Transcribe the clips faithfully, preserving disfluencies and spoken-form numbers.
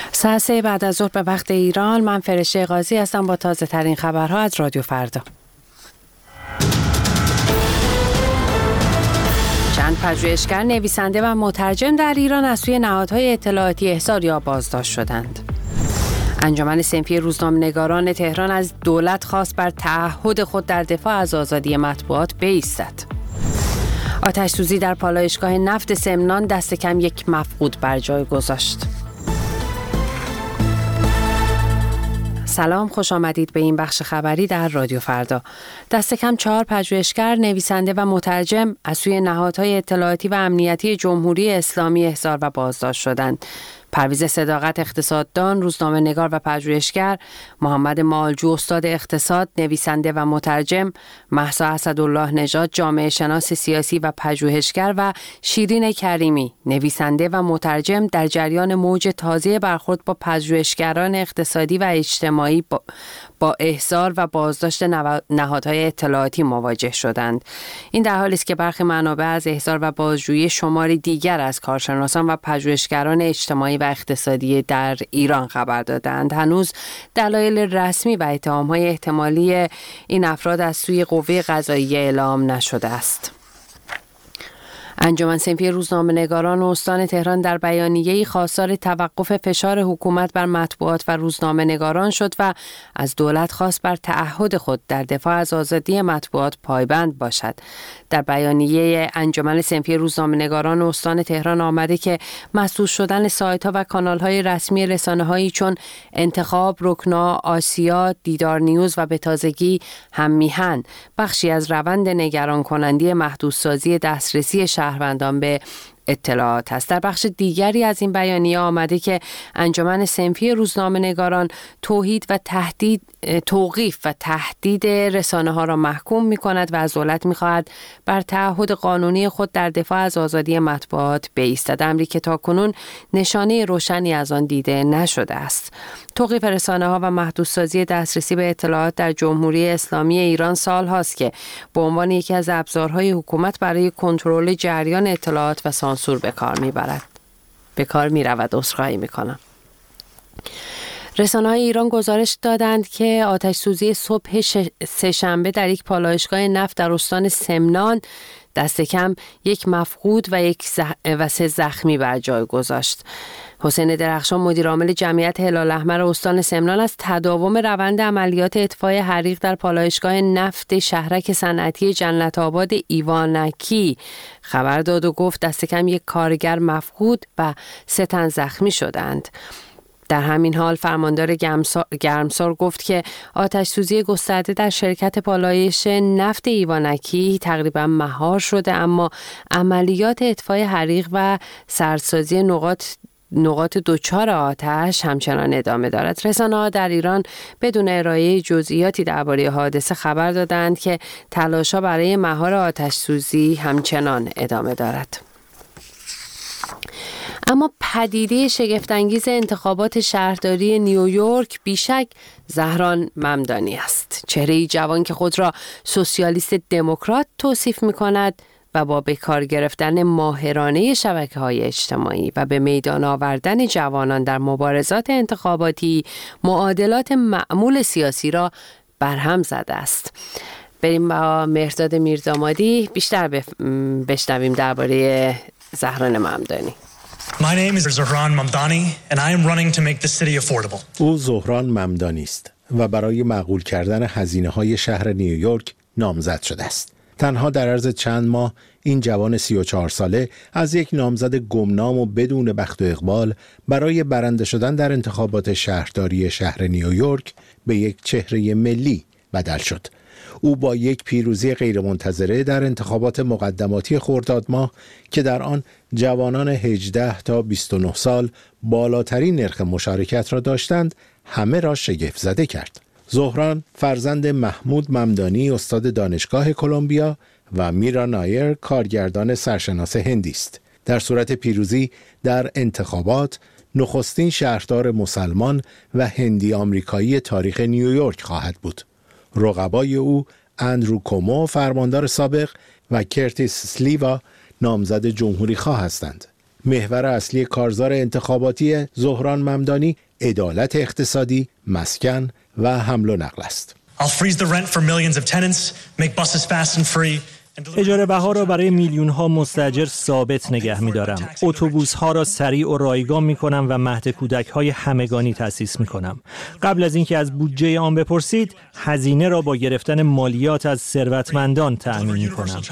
ساعت سه بعد از ظهر به وقت ایران. من فرشته قاضی هستم با تازه ترین خبرها از رادیو فردا. چند پژوهشگر، نویسنده و مترجم در ایران از سوی نهادهای اطلاعاتی احضار یا بازداشت شدند. انجمن صنفی روزنامه‌نگاران تهران از دولت خواست بر تعهد خود در دفاع از آزادی مطبوعات بایستد. آتش‌سوزی در پالایشگاه نفت سمنان دست کم یک مفقود بر جای گذاشت. سلام، خوش آمدید به این بخش خبری در رادیو فردا. دست کم چهار پژوهشگر، نویسنده و مترجم از سوی نهادهای اطلاعاتی و امنیتی جمهوری اسلامی احضار و بازداشت شدند. پرویز صداقت، اقتصاددان، روزنامه‌نگار و پژوهشگر، محمد مالجو، استاد اقتصاد، نویسنده و مترجم، مهسا اسدالله نژاد، جامعه شناس سیاسی و پژوهشگر و شیرین کریمی، نویسنده و مترجم، در جریان موج تازه برخورد با پژوهشگران اقتصادی و اجتماعی با, با احضار و بازداشت نهادهای اطلاعاتی مواجه شدند. این در حالی است که برخی منابع از احضار و بازجویی شماری دیگر از کارشناسان و پژوهشگران اجتماعی و اقتصادی در ایران خبر دادند. هنوز دلایل رسمی و اتهام‌های احتمالی این افراد از سوی قوه قضاییه اعلام نشده است. انجمن صنفی روزنامه‌نگاران استان تهران در بیانیه‌ای خواستار توقف فشار حکومت بر مطبوعات و روزنامه‌نگاران شد و از دولت خواست بر تعهد خود در دفاع از آزادی مطبوعات پایبند باشد. در بیانیه انجمن صنفی روزنامه‌نگاران استان تهران آمده که مسدود شدن سایت‌ها و کانال‌های رسمی رسانه‌هایی چون انتخاب، رکنا، آسیا، دیدار نیوز و به تازگی هم میهن بخشی از روند نگران کننده محدودسازی دسترسی شهروندان به اطلاعات است. در بخش دیگری از این بیانیه آمده که انجمن صنفی روزنامه‌نگاران توحید و تهدید توقیف و تهدید رسانه ها را محکوم می کند و از دولت می خواهد بر تعهد قانونی خود در دفاع از آزادی مطبوعات بایستد، امری که تاکنون نشانه روشنی از آن دیده نشده است. توقیف رسانه ها و محدودسازی دسترسی به اطلاعات در جمهوری اسلامی ایران سال هاست که به عنوان یکی از ابزارهای حکومت برای کنترل جریان اطلاعات و سانسور به کار میبرد. به کار میرود. عذرخواهی میکنم. رسانه‌های ایران گزارش دادند که آتش سوزی صبح سه‌شنبه در یک پالایشگاه نفت در استان سمنان دست کم یک مفقود و یک زخ... و سه زخمی بر جای گذاشت. حسین درخشان، مدیر عامل جمعیت هلال احمر استان سمنان، از تداوم روند عملیات اطفاء حریق در پالایشگاه نفت شهرک صنعتی جنت آباد ایوانکی خبر داد و گفت دست کم یک کارگر مفقود و سه تن زخمی شدند. در همین حال فرماندار گرمسار گفت که آتش سوزی گسترده در شرکت پالایش نفت ایوانکی تقریبا مهار شده، اما عملیات اطفاء حریق و سردسازی نقاط نقاط دوچار آتش همچنان ادامه دارد. رسانه‌ها در ایران بدون ارائه جزئیاتی درباره حادثه خبر دادند که تلاش‌ها برای مهار آتش سوزی همچنان ادامه دارد. اما پدیده شگفت‌انگیز انتخابات شهرداری نیویورک بیشک زهران ممدانی است. چهره‌ای جوان که خود را سوسیالیست دموکرات توصیف می‌کند و با به کار گرفتن ماهرانه شبکه‌های اجتماعی و به میدان آوردن جوانان در مبارزات انتخاباتی معادلات معمول سیاسی را برهم زده است. بریم با مهرداد میردامادی بیشتر بشنویم درباره زهران ممدانی. My name is Zohran Mamdani and I am running to make the city affordable. او زهران ممدانی است و برای معقول کردن هزینه‌های شهر نیویورک نامزد شده است. تنها در عرض چند ماه این جوان سی و چهار ساله از یک نامزد گمنام و بدون بخت و اقبال برای برنده شدن در انتخابات شهرداری شهر نیویورک به یک چهره ملی بدل شد. او با یک پیروزی غیرمنتظره در انتخابات مقدماتی خرداد ماه که در آن جوانان هجده تا بیست و نه سال بالاترین نرخ مشارکت را داشتند، همه را شگفت زده کرد. زهران فرزند محمود ممدانی، استاد دانشگاه کلمبیا، و میرا نایر، کارگردان سرشناس هندی است. در صورت پیروزی در انتخابات نخستین شهردار مسلمان و هندی آمریکایی تاریخ نیویورک خواهد بود. رقبای او اندرو کومو، فرماندار سابق، و کرتیس سلیوا، نامزد جمهوری خواه هستند. محور اصلی کارزار انتخاباتی زهران ممدانی عدالت اقتصادی، مسکن و حمل و نقل است. I'll freeze the rent for millions of tenants, make buses fast and free. اجاره بها را برای میلیون ها مستاجر ثابت نگه می دارم. اتوبوس ها را سریع و رایگان می کنم و مهد کودک های همگانی تأسیس می کنم. قبل از اینکه از بودجه آن بپرسید، هزینه را با گرفتن مالیات از ثروتمندان تأمین می کنم.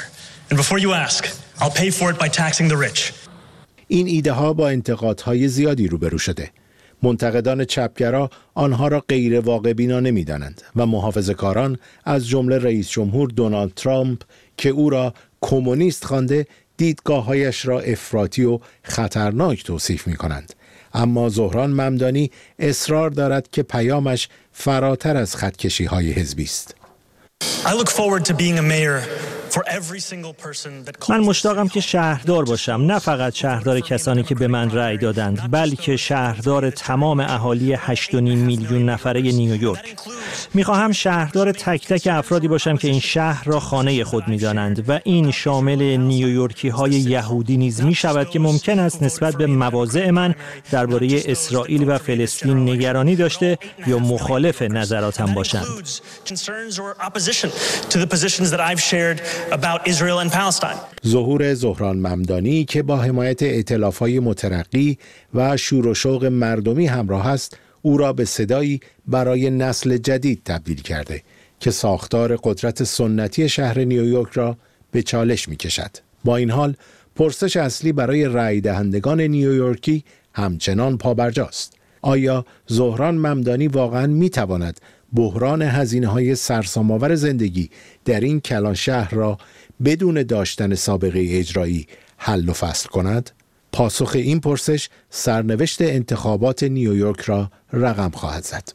این ایده ها با انتقادهای زیادی روبرو شده. منتقدان چپگرا آنها را غیر واقع بینا نمی‌دانند و محافظه‌کاران از جمله رئیس جمهور دونالد ترامپ که او را کمونیست خوانده دیدگاه‌هایش را افراطی و خطرناک توصیف می‌کنند. اما زهران ممدانی اصرار دارد که پیامش فراتر از خطکشی‌های حزبی است. I look forward to being a mayor. من مشتاقم که شهردار باشم، نه فقط شهردار کسانی که به من رأی دادند، بلکه شهردار تمام اهالی هشت و نیم میلیون نفره نیویورک. میخواهم شهردار تک تک افرادی باشم که این شهر را خانه خود میدانند و این شامل نیویورکی های یهودی نیز می شود که ممکن است نسبت به مواضع من درباره اسرائیل و فلسطین نگرانی داشته یا مخالف نظراتم باشند. about Israel and Palestine. ظهور زهران ممدانی که با حمایت ائتلاف‌های مترقی و شور و شوق مردمی همراه است، او را به صدایی برای نسل جدید تبدیل کرده که ساختار قدرت سنتی شهر نیویورک را به چالش می‌کشد. با این حال، پرسش اصلی برای رأی دهندگان نیویورکی همچنان پابرجاست. آیا زهران ممدانی واقعاً می‌تواند بحران هزینه‌های سرسام‌آور زندگی در این کلان شهر را بدون داشتن سابقه اجرایی حل و فصل کند؟ پاسخ این پرسش سرنوشت انتخابات نیویورک را رقم خواهد زد.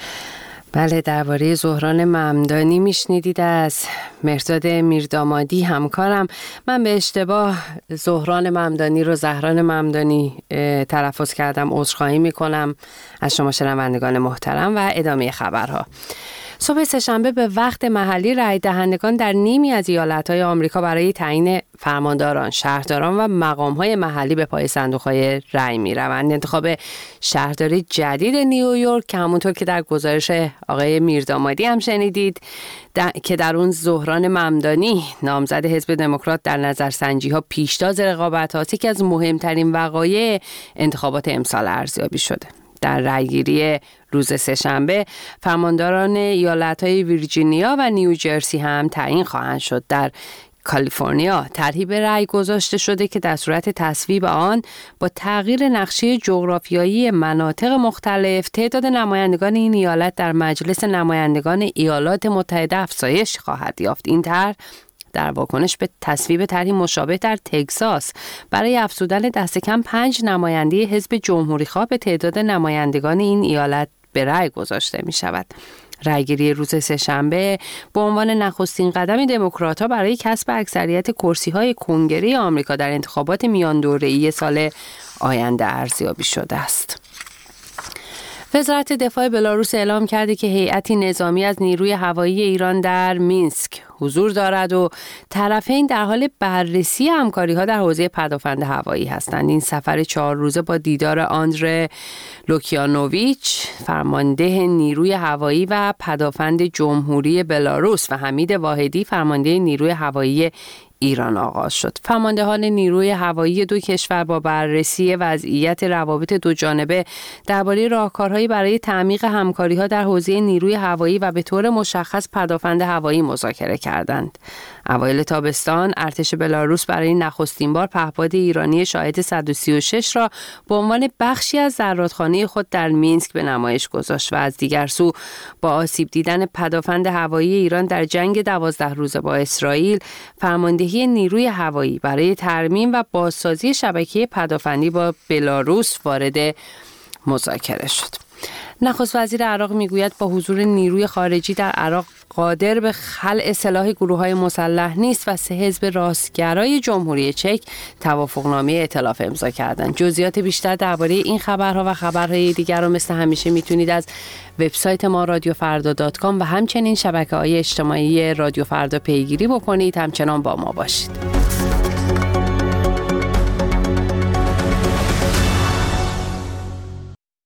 بله، درباره زهران ممدانی میشنیدید از مهرداد میردامادی همکارم. من به اشتباه زهران ممدانی رو زهران ممدانی تلفظ کردم، عذرخواهی میکنم از شما شنوندگان محترم. و ادامه خبرها. صبح سه‌شنبه به وقت محلی رای دهندگان در نیمی از ایالت‌های آمریکا برای تعیین فرمانداران، شهرداران و مقام‌های محلی به پای صندوق‌های رای می‌روند. انتخاب شهرداری جدید نیویورک که همونطور که در گزارش آقای میردامادی هم شنیدید در... که در اون زهران ممدانی نامزد حزب دموکرات در نظرسنجی‌ها پیشتاز رقابت‌هاست، که از مهمترین وقایع انتخابات امسال ارزیابی شده. در رأیگیری روز سه‌شنبه فرمانداران ایالت‌های ویرجینیا و نیوجرسی هم تعیین خواهند شد. در کالیفرنیا طرحی به رأی گذاشته شده که در صورت تصویب آن با تغییر نقشه جغرافیایی مناطق مختلف تعداد نمایندگان این ایالت در مجلس نمایندگان ایالات متحده افزایش خواهد یافت. این طرح در واکنش به تصویب طرحی مشابه در تگزاس برای افزودن دست کم پنج نماینده حزب جمهوری‌خواه به تعداد نمایندگان این ایالت به رأی گذاشته می شود. رأیگیری روز سه‌شنبه به عنوان نخستین قدم دموکرات‌ها برای کسب اکثریت کرسی‌های کنگره آمریکا در انتخابات میان دوره‌ای سال آینده ارزیابی شده است. وزارت دفاع بلاروس اعلام کرده که هیئتی نظامی از نیروی هوایی ایران در مینسک حضور دارد و طرفین در حال بررسی همکاری‌ها در حوزه پدافند هوایی هستند. این سفر چهار روزه با دیدار آندره لوکیانوویچ، فرمانده نیروی هوایی و پدافند جمهوری بلاروس، و حمید واحدی، فرمانده نیروی هوایی ایران آغاز شد. فرماندهان نیروی هوایی دو کشور با بررسی وضعیت روابط دو جانبه درباره راهکارهایی برای تعمیق همکاری‌ها در حوزه نیروی هوایی و به طور مشخص پدافند هوایی مذاکره کردند. اوایل تابستان ارتش بلاروس برای نخستین بار پهپاد ایرانی شاهد صد و سی و شش را به عنوان بخشی از زرادخانه خود در مینسک به نمایش گذاشت و از دیگر سو با آسیب دیدن پدافند هوایی ایران در جنگ دوازده روزه با اسرائیل، فرماندهی نیروی هوایی برای ترمیم و بازسازی شبکه پدافندی با بلاروس وارد مذاکره شد. نخست وزیر عراق میگوید با حضور نیروی خارجی در عراق قادر به خلع سلاح گروه‌های مسلح نیست و سه حزب راستگرای جمهوری چک توافقنامه ائتلاف امضا کردند. جزئیات بیشتر درباره این خبرها و خبرهای دیگر رو مثل همیشه میتونید از وبسایت ما رادیو فردا دات کام و همچنین شبکه‌های اجتماعی رادیو فردا پیگیری بکنید. همچنان با ما باشید.